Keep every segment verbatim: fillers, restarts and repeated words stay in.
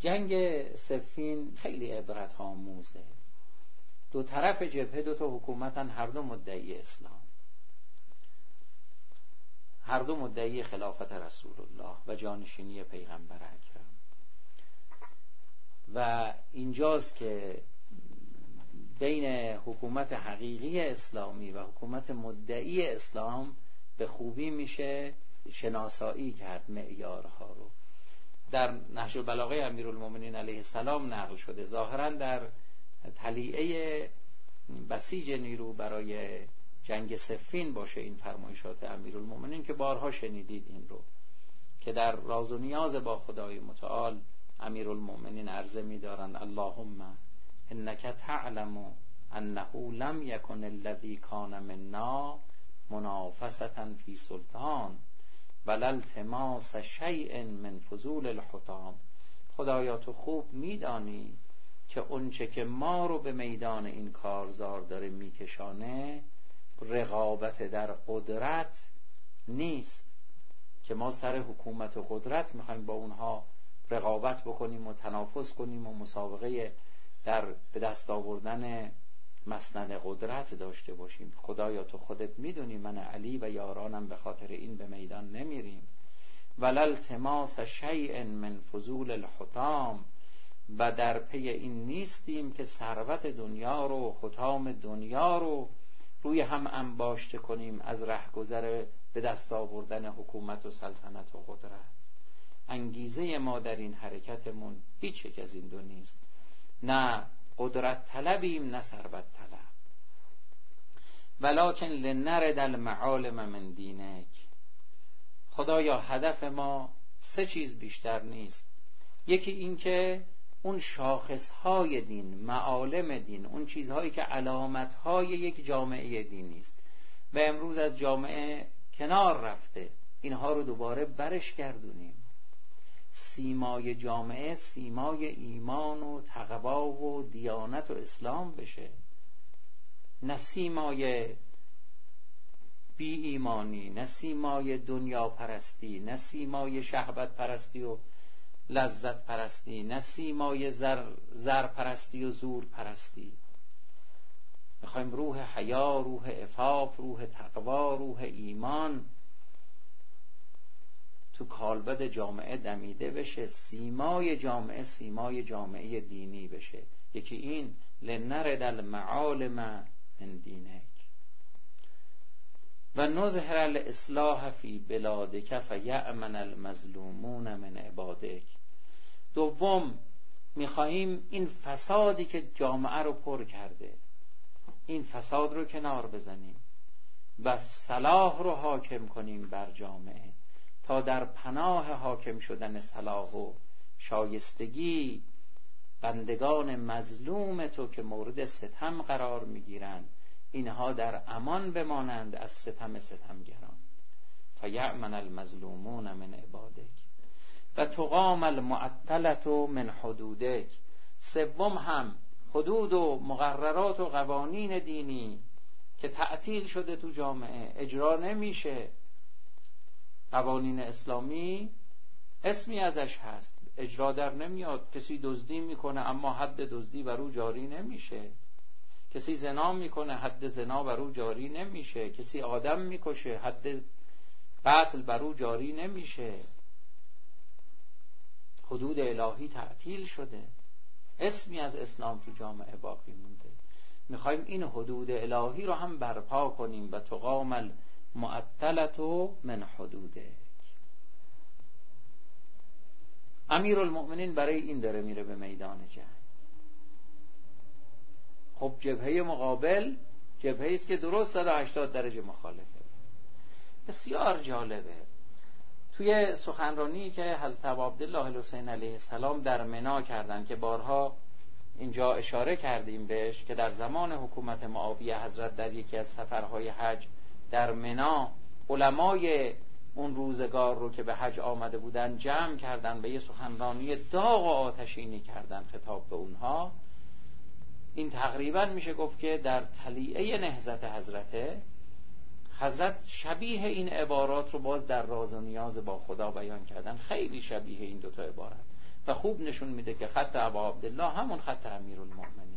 جنگ صفین خیلی عبرت آموزه. دو طرف جبهه دو تا حکومتن، هر دو مدعی اسلام، هر دو مدعی خلافت رسول الله و جانشینی پیغمبر اکرم. و اینجاست که بین حکومت حقیقی اسلامی و حکومت مدعی اسلام به خوبی میشه شناسایی کرد معیارها رو. در نهج البلاغه امیرالمومنین علیه السلام نقل شده، ظاهرا در طلیعه بسیج نیرو برای جنگ صفین باشه این فرمایشات امیرالمومنین که بارها شنیدید این رو، که در راز و نیاز با خدای متعال امیرالمومنین عرضه می‌دارند اللهم انک تعلم انه لم یکن الذی کان منا منافسة فی سلطان ولا التماس شیء من فضول الحطام. خدایا تو خوب میدانی که اونچه که ما رو به میدان این کارزار داره میکشانه رقابت در قدرت نیست، که ما سر حکومت و قدرت میخوایم با اونها رقابت بکنیم و تنافس کنیم و مسابقه در به دست آوردن مسند قدرت داشته باشیم. خدایا تو خودت میدونی من علی و یارانم به خاطر این به میدان نمیریم. ولا التماس شیء من فضول الحطام، و در پی این نیستیم که ثروت دنیا رو، حطام دنیا رو روی هم انباشته کنیم از رهگذر به دست آوردن حکومت و سلطنت و قدرت. انگیزه ما در این حرکتمون هیچ یک از این دو نیست، نه قدرت طلبیم نه ثروت طلب. ولکن لنرد المعالم من دینک. خدایا هدف ما سه چیز بیشتر نیست. یکی این که اون شاخصهای دین، معالم دین، اون چیزهایی که علامتهای یک جامعه دینی است و امروز از جامعه کنار رفته، اینها رو دوباره برش گردونیم. سیمای جامعه سیمای ایمان و تقوا و دیانت و اسلام بشه، نه سیمای بی ایمانی، نه سیمای دنیا پرستی، نه سیمای شهوت پرستی و لذت پرستی، نه سیمای زر, زر پرستی و زور پرستی. میخوایم روح حیا، روح عفاف، روح تقوا، روح ایمان تو کالبد جامعه دمیده بشه، سیمای جامعه سیمای جامعه دینی بشه. یکی این لنرد المعالم من دینک و نظهر الاصلاح فی بلادک فیأمن المظلومون من عبادک. دوم میخواهیم این فسادی که جامعه رو پر کرده، این فساد رو کنار بزنیم و صلاح رو حاکم کنیم بر جامعه، تا در پناه حاکم شدن صلاح و شایستگی بندگان مظلوم تو که مورد ستم قرار میگیرند اینها در امان بمانند از ستم ستمگران. فیأمن المظلومون من عبادک و تقام المعطلة من حدودک. سوم هم حدود و مقررات و قوانین دینی که تعطیل شده تو جامعه اجرا نمیشه. قوانین اسلامی اسمی ازش هست، اجرا در نمیاد. کسی دزدی میکنه اما حد دزدی بر او جاری نمیشه. کسی زنا میکنه حد زنا بر او جاری نمیشه. کسی آدم میکشه حد قتل بر او جاری نمیشه. حدود الهی تعطیل شده، اسمی از اسلام تو جامعه باقی مونده. میخوایم این حدود الهی رو هم برپا کنیم و تقام المعطلة من حدودک. امیرالمؤمنین برای این داره میره به میدان جنگ. خب جبهه مقابل جبهه است که درست صد و هشتاد درجه مخالفه. بسیار جالبه توی سخنرانی که حضرت ابو عبدالله الحسین علیه السلام در منی کردن که بارها اینجا اشاره کردیم بهش، که در زمان حکومت معاویه حضرت در یکی از سفرهای حج در منی علمای اون روزگار رو که به حج آمده بودن جمع کردن به یه سخنرانی داغ و آتشینی کردن خطاب به اونها. این تقریبا میشه گفت که در طلیعه نهضت حضرته حضرت شبیه این عبارات رو باز در راز و نیاز با خدا بیان کردن، خیلی شبیه این دوتا عبارت. و خوب نشون میده که خط ابا عبدالله همون خط امیرالمؤمنینه.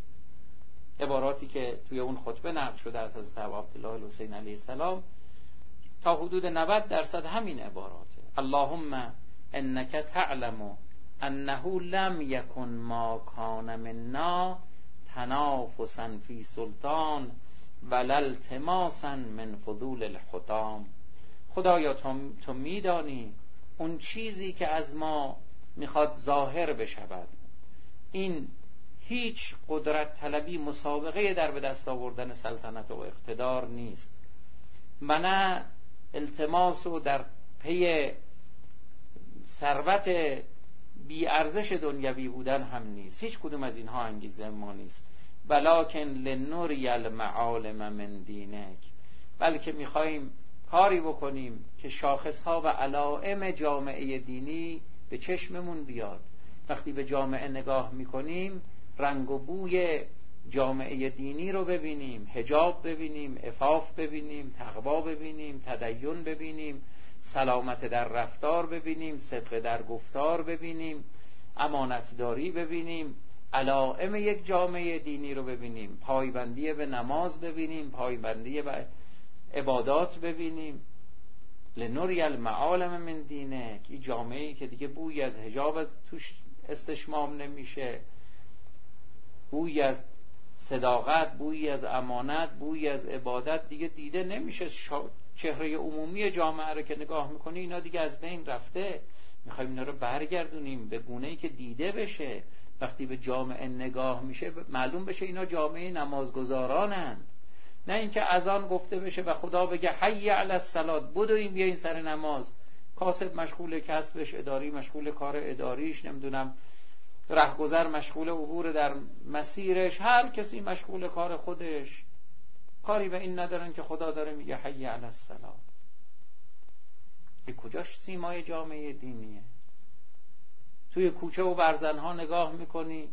عباراتی که توی اون خطبه نقل شده از حضرت ابا عبدالله الحسین علیه السلام تا حدود نود درصد همین عباراته. اللهم انک تعلم انه لم یکن ما کان منا تنافسا فی سلطان ولا التماسا من فضول الحطام. خدایا تو, تو میدانی اون چیزی که از ما میخواد ظاهر بشود این هیچ قدرت طلبی مسابقه در به دست آوردن سلطنت و اقتدار نیست و نه التماس و در پی ثروت بی ارزش دنیوی بودن هم نیست. هیچ کدوم از اینها انگیزه ما نیست. ولکن لنوری المعالم من دینک، بلکه میخوایم کاری بکنیم که شاخصها و علائم جامعه دینی به چشممون بیاد. وقتی به جامعه نگاه میکنیم رنگ و بوی جامعه دینی رو ببینیم، حجاب ببینیم، عفاف ببینیم، تقوا ببینیم، تدین ببینیم، سلامت در رفتار ببینیم، صدق در گفتار ببینیم، امانتداری ببینیم، علائم یک جامعه دینی رو ببینیم، پایبندی به نماز ببینیم، پایبندی به عبادات ببینیم. لنوری المعالم من دینک، این جامعه‌ای که دیگه بوی از حجاب از توش استشمام نمیشه، بوی از صداقت، بوی از امانت، بوی از عبادت دیگه دیده نمیشه. چهره عمومی جامعه رو که نگاه میکنی اینا دیگه از بین رفته. میخوایم اینا رو برگردونیم به گونه‌ای که دیده بشه. وقتی به جامعه نگاه میشه معلوم بشه اینا جامعه نمازگزارانند، نه اینکه اذان گفته بشه و خدا بگه حی علی الصلاة بدوین بیاین سر نماز، کاسب مشغول کسبش، اداری مشغول کار اداریش، نمیدونم رهگذر مشغول عبور در مسیرش، هر کسی مشغول کار خودش، کاری به این ندارن که خدا داره میگه حی علی الصلاة. این کجاش سیمای جامعه دینیه؟ توی کوچه و برزنها نگاه میکنی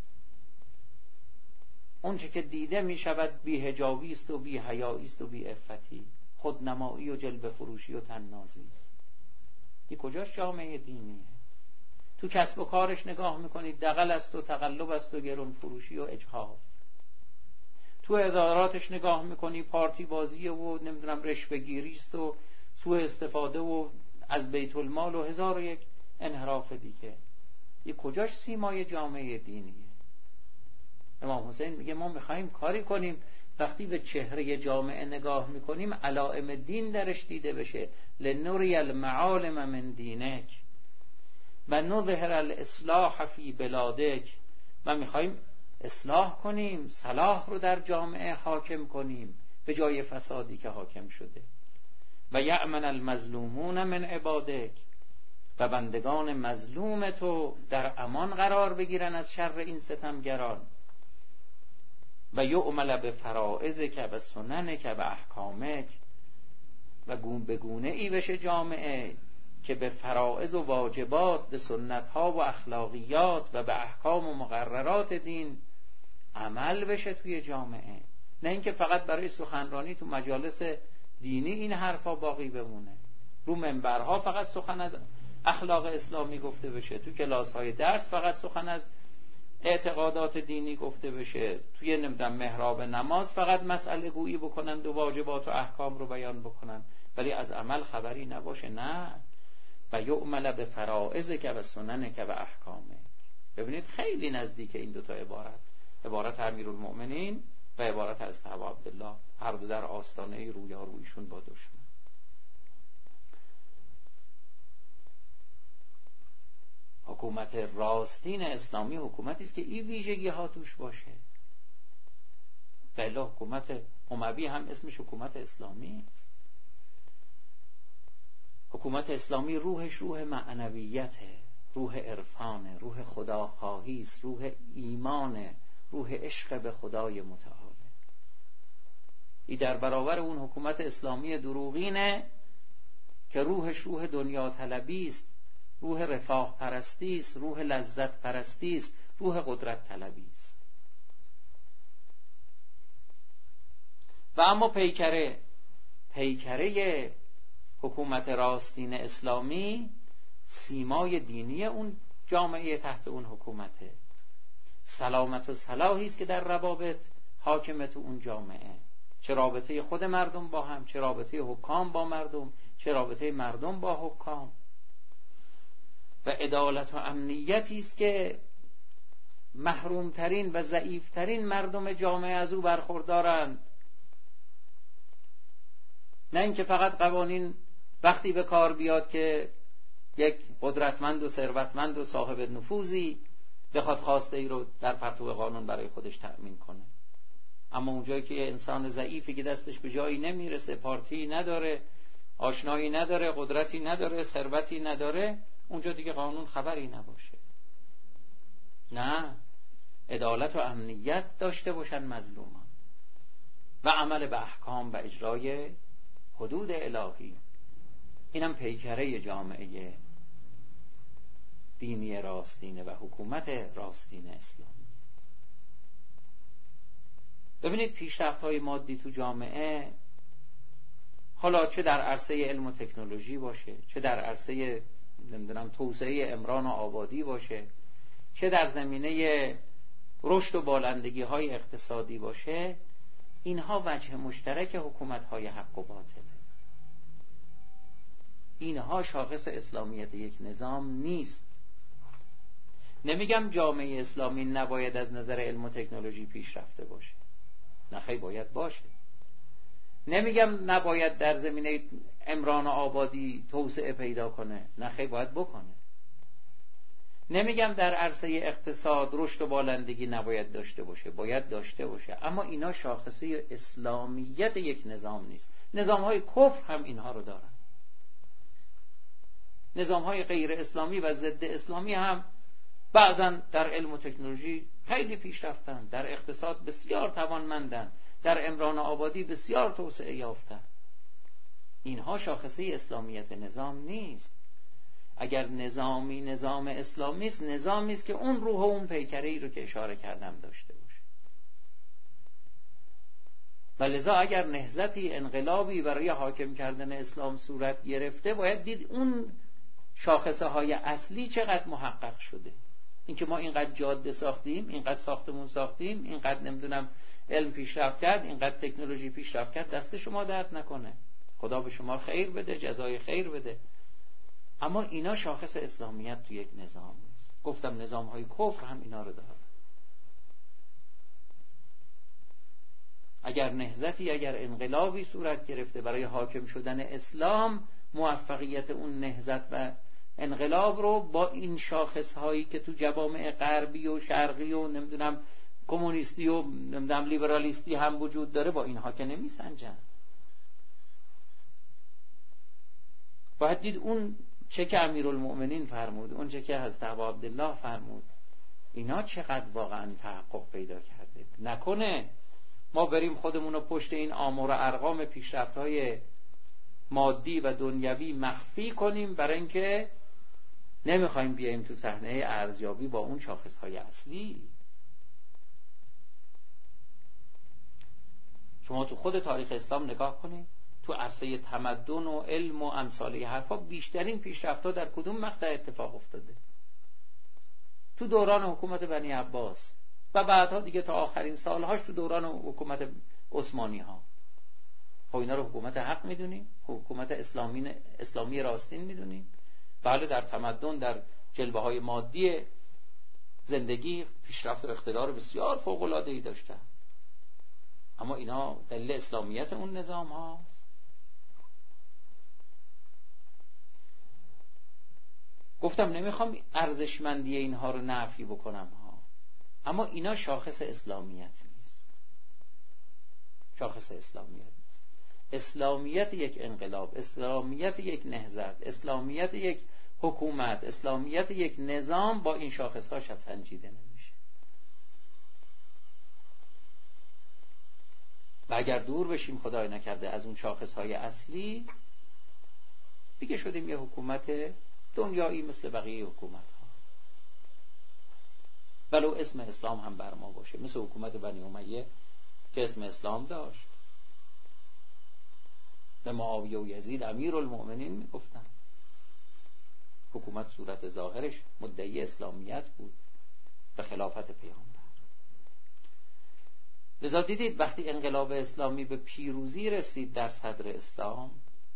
اون چه که دیده میشود بی حجابی است و بی حیایی است و بی عفتی، خودنمایی و جلوه فروشی و طنازی. این کجاش جامعه دینیه؟ تو کسب و کارش نگاه میکنید دغل است و تقلب است و گرون فروشی و اجحاف. تو اداراتش نگاه میکنی پارتی بازی و نمیدونم رشوه گیری است و سوء استفاده و از بیت المال و هزار و یک انحراف دیگه. این کجاش سیمای جامعه دینیه؟ امام حسین میگه ما میخوایم کاری کنیم وقتی به چهره جامعه نگاه میکنیم علائم دین درش دیده بشه. لنوری المعالم من دینک و نظهر الاصلاح فی بلادک، و میخوایم اصلاح کنیم، صلاح رو در جامعه حاکم کنیم به جای فسادی که حاکم شده. و یأمن المظلومون من عبادک، و بندگان مظلوم تو در امان قرار بگیرن از شر این ستمگران. و یعمل به فرائضک و سننک و احکامک، و گون به گونه ای بشه جامعه که به فرائض و واجبات، به سنتها و اخلاقیات و به احکام و مقررات دین عمل بشه توی جامعه، نه اینکه فقط برای سخنرانی تو مجالس دینی این حرفا باقی بمونه، رو منبرها فقط سخن از اخلاق اسلامی گفته بشه، تو کلاس‌های درس فقط سخن از اعتقادات دینی گفته بشه، توی نمیدونم محراب نماز فقط مسئله گویی بکنن و واجبات و احکام رو بیان بکنن ولی از عمل خبری نباشه. نه، و یعمل به فرائضک و سننک و احکامک. ببینید خیلی نزدیک این دوتا عبارت، عبارت امیرالمؤمنین و عبارت از ابا عبدالله، هر دو در آستانه رویارویشون با دشمن. حکومت راستین اسلامی حکومتی است که این ویژگی ها توش باشه. بله، حکومت اموی هم اسمش حکومت اسلامی است. حکومت اسلامی روحش روح معنویته، روح عرفانه، روح خداخواهی است، روح ایمانه، روح عشق به خدای متعال. این در برابر اون حکومت اسلامی دروغینه که روحش روح دنیا طلبی است، روح رفاه پرستی است، روح لذت پرستی است، روح قدرت طلبی است. و اما پیکره پیکره حکومت راستین اسلامی، سیمای دینی اون جامعه تحت اون حکومته. سلامت و صلاحی است که در روابط حاکم تو اون جامعه، چه رابطه خود مردم با هم، چه رابطه حکام با مردم، چه رابطه مردم با حکام. و عدالت و امنیتی است که محرومترین و ضعیفترین مردم جامعه از او برخوردارند. نه اینکه فقط قوانین وقتی به کار بیاد که یک قدرتمند و ثروتمند و صاحب نفوذی بخواد خواسته ای رو در پرتو قانون برای خودش تأمین کنه، اما اونجایی که انسان ضعیفی که دستش به جایی نمیرسه، پارتی نداره، آشنایی نداره، قدرتی نداره، ثروتی نداره، اونجا دیگه قانون خبری نباشه. نه، عدالت و امنیت داشته باشن مظلومان و عمل به احکام و اجرای حدود الهی. اینم پیکره جامعه دینی راستینه و حکومت راستین اسلامی. ببینید پیشرفت‌های مادی تو جامعه، حالا چه در عرصه علم و تکنولوژی باشه، چه در عرصه نمیدونم توسعه عمران و آبادی باشه، چه در زمینه رشد و بالندگی های اقتصادی باشه، اینها وجه مشترک حکومت های حق و باطله. اینها شاخص اسلامیت یک نظام نیست. نمیگم جامعه اسلامی نباید از نظر علم و تکنولوژی پیشرفته باشه، نخیر باید باشه. نمیگم نباید در زمینه عمران و آبادی توسعه پیدا کنه، نخیر باید بکنه. نمیگم در عرصه اقتصاد رشد و بالندگی نباید داشته باشه، باید داشته باشه، اما اینا شاخصه اسلامیت یک نظام نیست. نظام‌های کفر هم اینها رو دارن. نظام‌های غیر اسلامی و ضد اسلامی هم بعضا در علم و تکنولوژی خیلی پیشرفتن، در اقتصاد بسیار توانمندن، در عمران و آبادی بسیار توسعه یافتن. اینها شاخصه اسلامیت نظام نیست. اگر نظامی نظام اسلامی است، نظامی است که اون روح و اون پیکره‌ای رو که اشاره کردم داشته باشه. و لذا اگر نهضتی، انقلابی برای حاکم کردن اسلام صورت گرفته، باید دید اون شاخصه های اصلی چقدر محقق شده. اینکه ما اینقدر جاده ساختیم، اینقدر ساختمون ساختیم، اینقدر نمیدونم علم پیشرفت کرد، اینقدر تکنولوژی پیشرفت کرد، دست شما درد نکنه، خدا به شما خیر بده، جزای خیر بده. اما اینا شاخص اسلامیت تو یک نظام نیست. گفتم نظام های کفر هم اینا رو داره. اگر نهضتی، اگر انقلابی صورت گرفته برای حاکم شدن اسلام، موفقیت اون نهضت و انقلاب رو با این شاخص هایی که تو جوامع غربی و شرقی و نمیدونم کمونیستی و نمیدونم لیبرالیستی هم وجود داره، با اینها که نمیسنجن. باید دید اون چه که امیرالمؤمنین فرمود، اون چه که حضرت ابا عبدالله فرمود، اینا چقدر واقعا تحقق پیدا کرده. نکنه ما بریم خودمون رو پشت این آمار و ارقام پیشرفت‌های مادی و دنیوی مخفی کنیم برای اینکه نمیخوایم بیایم تو صحنه ارزیابی با اون شاخص‌های اصلی. شما تو خود تاریخ اسلام نگاه کنید، تو عرصه تمدن و علم و امثال حرفا بیشترین پیشرفت‌ها در کدوم مقطع اتفاق افتاده؟ تو دوران حکومت بنی عباس و بعدها دیگه تا آخرین سالهاش تو دوران حکومت عثمانی ها. خب اینا رو حکومت حق میدونیم؟ حکومت اسلامی اسلامی راستین میدونیم؟ بله، در تمدن، در جلوه های مادی زندگی پیشرفت و اقتدار بسیار فوق العاده ای داشتن، اما اینا دلیل اسلامیت اون نظام هاست. گفتم نمیخوام ارزشمندی اینها رو نفی بکنم ها، اما اینا شاخص اسلامیت نیست. شاخص اسلامیت نیست. اسلامیت یک انقلاب، اسلامیت یک نهضت، اسلامیت یک حکومت، اسلامیت یک نظام با این شاخص ها شاید سنجیده نمیشه. و اگر دور بشیم خدای نکرده از اون شاخص های اصلی، دیگه شدیم یه حکومت دنیایی مثل بقیه حکومت ها، ولو اسم اسلام هم بر ما باشه، مثل حکومت بنی امیه که اسم اسلام داشت، به معاویه و یزید امیرالمؤمنین میگفتن. حکومت صورت ظاهرش مدعی اسلامیت بود به خلافت پیامبر. لذا دیدید وقتی انقلاب اسلامی به پیروزی رسید در صدر اسلام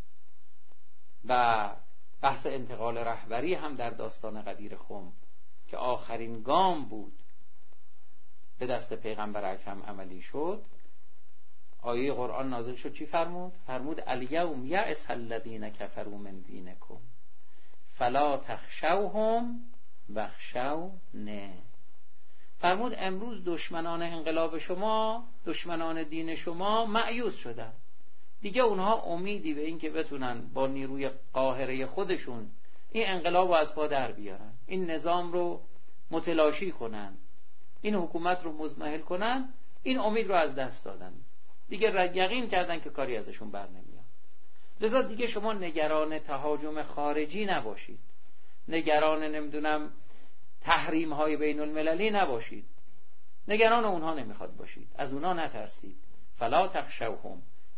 و بحث انتقال رهبری هم در داستان غدیر خم که آخرین گام بود به دست پیغمبر اکرم عملی شد، آیه قرآن نازل شد. چی فرمود؟ فرمود الیوم یأس الذین کفروا من دینکم فلا تخشوهم واخشونی. فرمود امروز دشمنان انقلاب شما، دشمنان دین شما مأیوس شدن، دیگه اونها امیدی به این که بتونن با نیروی قاهره خودشون این انقلاب رو از پا در بیارن، این نظام رو متلاشی کنن، این حکومت رو مزمحل کنن، این امید رو از دست دادن، دیگه یقین کردن که کاری ازشون بر نمیاد. لذا دیگه شما نگران تهاجم خارجی نباشید، نگران نمیدونم تحریم های بین المللی نباشید، نگران اونها نمیخواد باشید، از اونها نترسید. فلا تخشوهم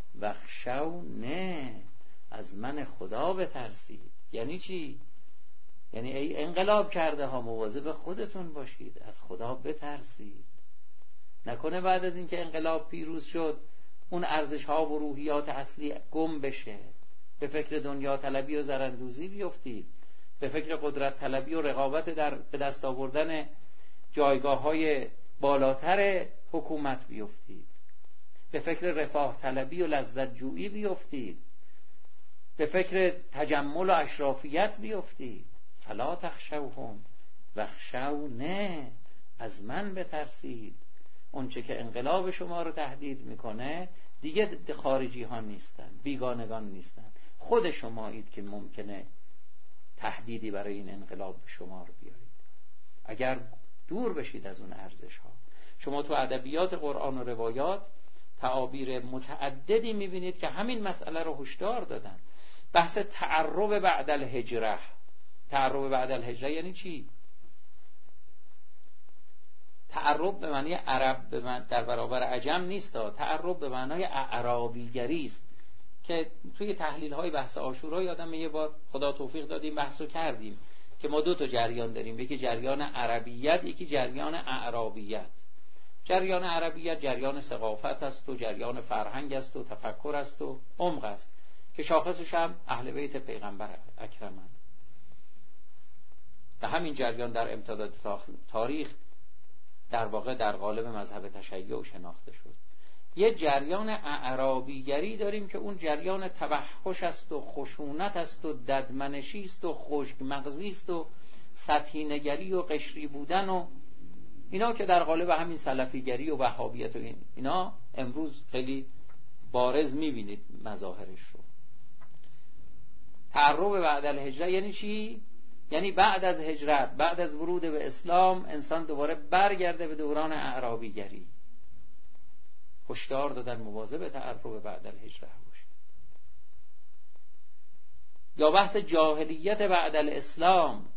واخشونی، از من خدا بترسید. یعنی چی؟ یعنی ای انقلاب کرده ها مواظب خودتون باشید، از خدا بترسید. نکنه بعد از اینکه انقلاب پیروز شد اون ارزش ها و روحیات اصلی گم بشه، به فکر دنیا طلبی و زرندوزی بیفتید، به فکر قدرت طلبی و رقابت در به دست آوردن جایگاه های بالاتر حکومت بیفتید، به فکر رفاه طلبی و لذت جویی بیفتید، به فکر تجمل و اشرافیت بیفتید. فلا تخشوهم واخشونی، از من بترسید. اونچه که انقلاب شما رو تهدید میکنه دیگه خارجی ها نیستن، بیگانگان نیستن، خود شمایید که ممکنه تهدیدی برای این انقلاب به شما رو بیارید. اگر دور بشید از اون ارزش ها. شما تو ادبیات قرآن و روایات تعابیر متعددی میبینید که همین مسئله رو هشدار دادن. بحث تعرب بعد الهجره. تعرب بعد الهجره یعنی چی؟ تعرب به معنی عرب به معنی در برابر عجم نیست، تعرب به معنای اعرابیگری است که توی تحلیل های بحث عاشورا یادم یه بار خدا توفیق دادیم بحث رو کردیم که ما دو تا جریان داریم، یکی جریان عربیت، یکی جریان اعرابیت. جریان عربیت جریان ثقافت است و جریان فرهنگ است و تفکر است و عمق است که شاخصش هم اهل بیت پیغمبر اکرمند. و همین جریان در امتداد تاریخ در واقع در قالب مذهب تشیع شناخته شد. یه جریان اعرابیگری داریم که اون جریان توحش است و خشونت است و ددمنشی است و خشک مغزی است و سطحی نگری و قشری بودن و اینا که در قالب همین سلفیگری و وهابیت و این اینا امروز خیلی بارز میبینید مظاهرش رو. تعرب بعد الهجره یعنی چی؟ یعنی بعد از هجرت، بعد از ورود به اسلام انسان دوباره برگرده به دوران اعرابیگری. هشدار دادن مواظب تعرب بعد الهجره باشید. یا بحث جاهلیت بعد الاسلام.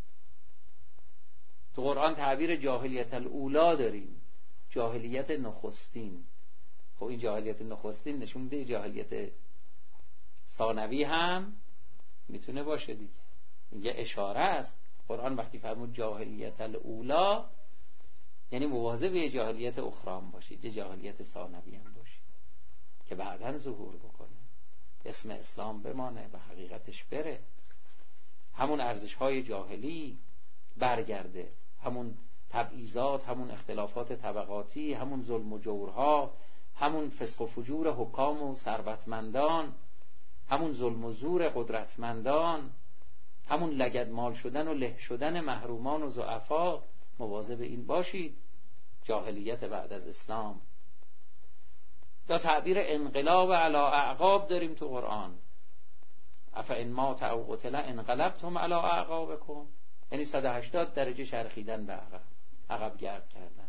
تو قرآن تعبیر جاهلیت الاولا داریم، جاهلیت نخستین. خب این جاهلیت نخستین نشون میده جاهلیت ثانوی هم میتونه باشه دیگه. این یه اشاره است. قرآن وقتی فرمود جاهلیت الاولا یعنی مواظب یه جاهلیت اخرام باشید، یه جاهلیت ثانوی هم باشید که بعداً ظهور بکنه، اسم اسلام بمانه و حقیقتش بره، همون ارزش‌های جاهلی برگرده، همون تبعیضات، همون اختلافات طبقاتی، همون ظلم و جورها، همون فسق و فجور حکام و ثروتمندان، همون ظلم و زور قدرتمندان، همون لگدمال شدن و له شدن محرومان و ضعفا. مواظب این باشید. جاهلیت بعد از اسلام. یا تعبیر انقلاب علی اعقاب داریم تو قرآن. افئن مات او قتل انقلبتم علی اعقابکم، یعنی صد و هشتاد درجه چرخیدن به عقب، عقب گرد کردن.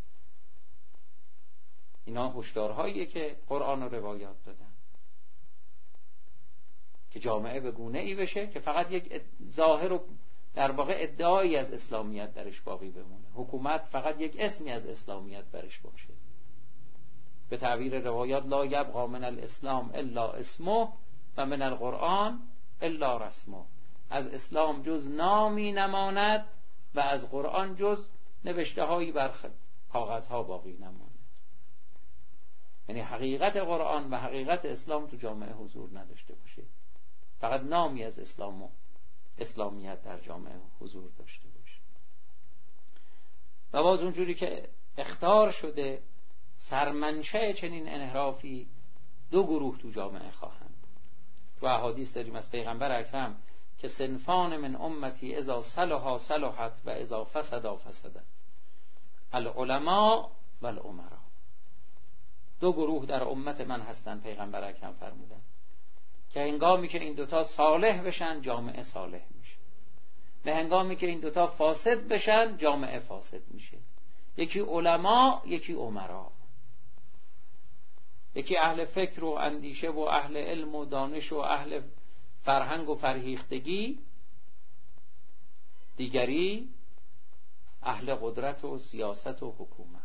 اینا هشدارهاییه که قرآن و روایات دادن که جامعه به گونه ای بشه که فقط یک ظاهر و در واقع ادعایی از اسلامیت درش باقی بمونه، حکومت فقط یک اسمی از اسلامیت درش باشه. به تعبیر روایات لا یبقى من الاسلام الا اسمه و من القرآن الا رسمه. از اسلام جز نامی نماند و از قرآن جز نوشته هایی بر کاغذ ها باقی نماند. یعنی حقیقت قرآن و حقیقت اسلام تو جامعه حضور نداشته باشه، فقط نامی از اسلام و اسلامیت در جامعه حضور داشته باشه. و باز اونجوری که اخطار شده سرمنشأ چنین انحرافی دو گروه تو جامعه خواهند. تو احادیث داریم از پیغمبر اکرم که صنفان من امتی اذا صلحا صلحت و اذا فسدا فسدت، العلماء و الامراء. دو گروه در امت من هستن، پیغمبر اکرم فرمودن که هنگامی که این دوتا صالح بشن جامعه صالح میشه، به هنگامی که این دوتا فاسد بشن جامعه فاسد میشه. یکی علما، یکی امرا. یکی اهل فکر و اندیشه و اهل علم و دانش و اهل فرهنگ و فرهیختگی، دیگری اهل قدرت و سیاست و حکومت.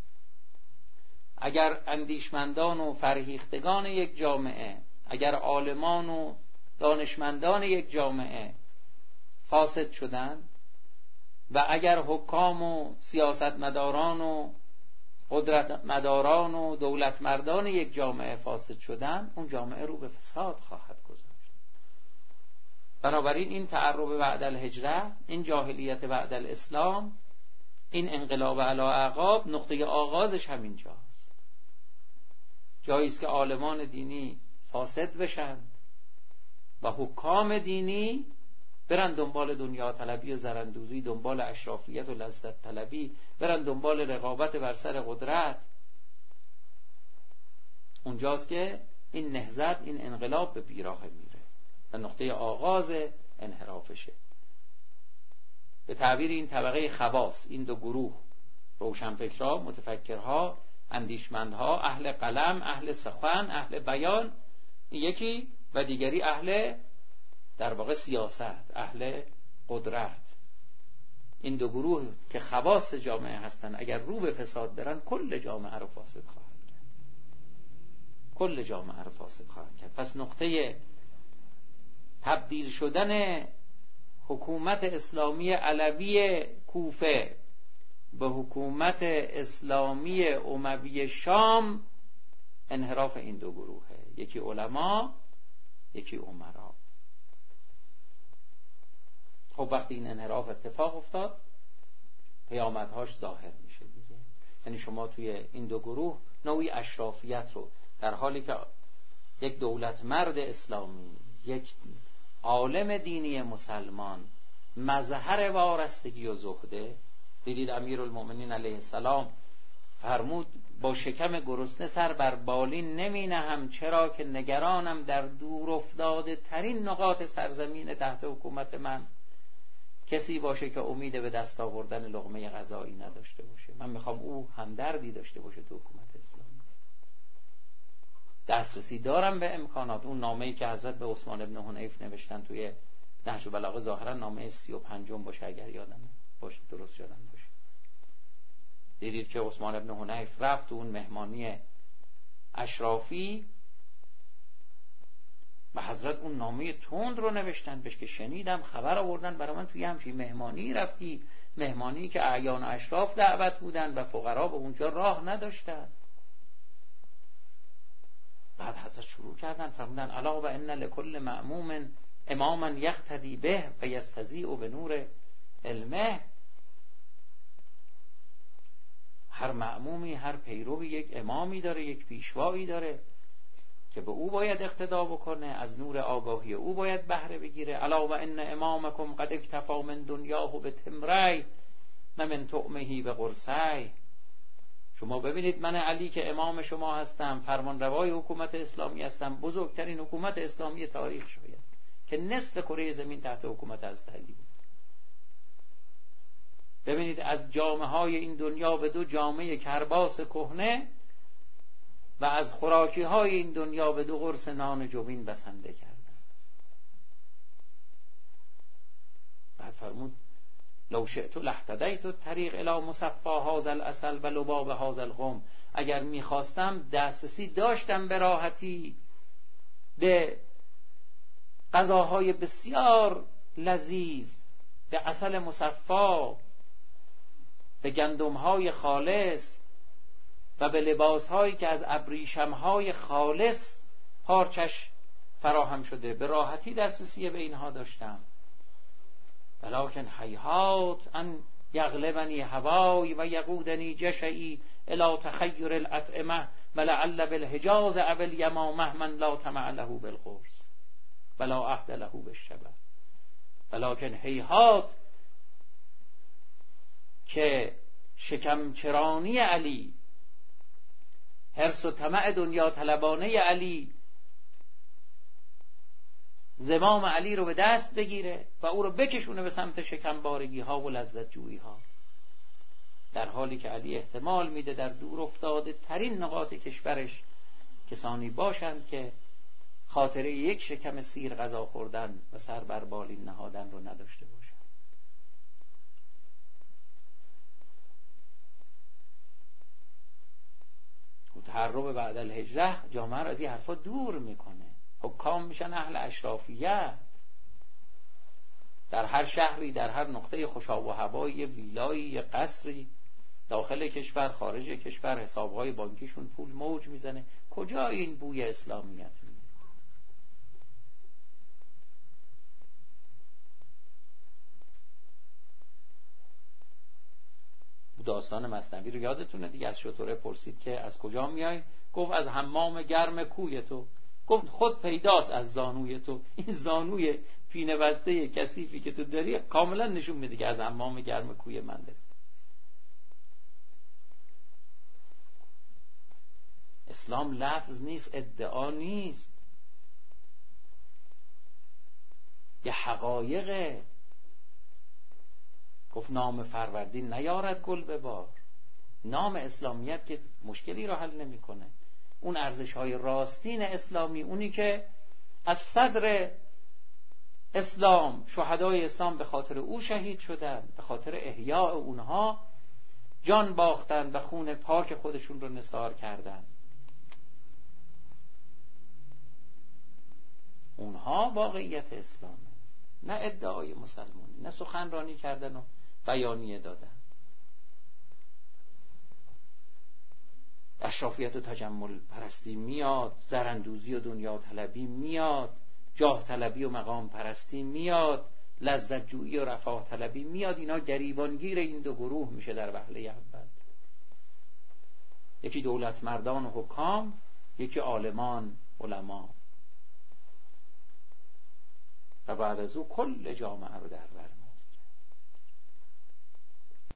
اگر اندیشمندان و فرهیختگان یک جامعه، اگر عالمان و دانشمندان یک جامعه فاسد شدند و اگر حکام و سیاستمداران و قدرت مداران و دولت مردان یک جامعه فاسد شدند، اون جامعه رو به فساد خواهد گذاشت. بنابراین این تعرب بعد الهجره، این جاهلیت بعد الاسلام، این انقلاب علی اعقاب نقطه آغازش همین جاست. جایی است که عالمان دینی فاسد بشن و حکام دینی برن دنبال دنیا طلبی و زرندوزی، دنبال اشرافیت و لذت طلبی، برن دنبال رقابت بر سر قدرت. اونجاست که این نهضت، این انقلاب به بیراه میره و نقطه آغاز انحرافشه. به تعبیر این طبقه خواص، این دو گروه، روشنفکرها، متفکرها، اندیشمندها، اهل قلم، اهل سخن، اهل بیان، یکی، و دیگری اهل در واقع سیاست، اهل قدرت. این دو گروه که خواص جامعه هستن اگر رو به فساد برن کل جامعه رو فاسد خواهد کرد، کل جامعه رو فاسد خواهد کرد. پس نقطه تبدیل شدن حکومت اسلامی علوی کوفه به حکومت اسلامی اموی شام انحراف این دو گروهه، یکی علما، یکی امرا. خب وقتی این انحراف اتفاق افتاد پیامدهاش ظاهر میشه دیگه. یعنی شما توی این دو گروه نوعی اشرافیت رو، در حالی که یک دولت مرد اسلامی، یک عالم دینی مسلمان مظهر وارستگی و زهده، دیدید امیرالمومنین علیه السلام فرمود با شکم گرسنه سر بر بالین نمی نهم، چرا که نگرانم در دور افتاده ترین نقاط سرزمین تحت حکومت من کسی باشه که امید به دست آوردن لقمه غذایی نداشته باشه. من میخوام او همدردی داشته باشه تو حکومت اسلامی. دسترسی دارم به امکانات. اون نامه‌ای که حضرت به عثمان ابن حنیف نوشتن توی نهج البلاغه، ظاهرا نامه سی و پنجم باشه اگر یادم باشه، درست یادم باشه، دیدید که عثمان ابن حنیف رفت تو اون مهمانی اشرافی و حضرت اون نامه تند رو نوشتن بهش که شنیدم خبر آوردن برای من توی همچین مهمانی رفتی، مهمانی که اعیان و اشراف دعوت بودن و فقرا به اونجا راه نداشتن. بعد حضرت شروع کردن فرمودن الا و ان لکل مأموم اماما یقتدی به و یستضیء به نور علمه. هر مأمومی، هر پیروی یک امامی داره، یک پیشوایی داره که به او باید اقتدا بکنه، از نور آگاهی او باید بهره بگیره. الا و ان امامکم قد اکتفا من دنیاه به تمری نه من طعمه به قرصی. شما ببینید من علی که امام شما هستم، فرمانروای حکومت اسلامی هستم، بزرگترین حکومت اسلامی تاریخ شاید که نصف کره زمین تحت حکومت حضرت علی بود. ببینید از جامعه های این دنیا به دو جامعه کرباس کهنه و از خوراکی های این دنیا به دو قرص نان جوین بسنده کردن. بعد فرمود لو شئت لاهتدیت الطریق الی مصفى هذا العسل و لباب هذا القوم. اگر میخواستم دسترسی داشتم به راحتی به غذاهای بسیار لذیذ، به عسل مصفا، به گندم‌های خالص و به لباس‌هایی که از ابریشم‌های خالص پارچش فراهم شده، به راحتی دسترسی به اینها داشتم. ولکن هیهات ان یغلبنی هوای و یقودنی جشعی الی تخیر الاطعمه ولعل بالحجاز او الیمامه من لا طمع له بالقرص ولا عهد له بالشبع. ولکن هیهات که شکمچرانی علی، حرص و طمع دنیا طلبانه علی زمام علی رو به دست بگیره و او رو بکشونه به سمت شکمبارگی ها و لذت جویی ها، در حالی که علی احتمال میده در دور افتاده ترین نقاط کشورش کسانی باشند که خاطره یک شکم سیر غذا خوردن و سر بر بالین نهادن رو نداشته باشند. تحرب بعد الهجره جامعه رو از این حرفا دور میکنه. حکام میشن اهل اشرافیت، در هر شهری، در هر نقطه خوشاب و هوایی، ویلایی، قصری داخل کشور، خارج کشور، حسابهای بانکیشون پول موج میزنه. کجا این بوی اسلامیت میده؟ داستان مثنوی رو یادتونه دیگه، از شتره پرسید که از کجا میای؟ گفت از حمام گرم کوی تو. گفت خود پیداست از زانوی تو. این زانوی پینه بسته کثیفی که تو داری کاملا نشون میده که از حمام گرم کوی من داری. اسلام لفظ نیست، ادعا نیست، یه حقایقه. گفت نام فروردین نیارد گل به بار. نام اسلامیت که مشکلی رو حل نمیکنه. اون ارزش های راستین اسلامی، اونی که از صدر اسلام شهدای اسلام به خاطر او شهید شدن، به خاطر احیاء اونها جان باختن و خون پاک خودشون رو نثار کردن. اونها واقعیت اسلامه، نه ادعای مسلمانی، نه سخنرانی کردن و بیانیه دادن. اشرافیت و تجمل پرستی میاد، زرندوزی و دنیا طلبی میاد، جاه طلبی و مقام پرستی میاد، لذت جویی و رفاه طلبی میاد. اینا گریبانگیر این دو گروه میشه در وهله اول. یکی دولت مردان و حکام، یکی عالمان علما، و بعد از او کل جامعه رو در بر میگیره.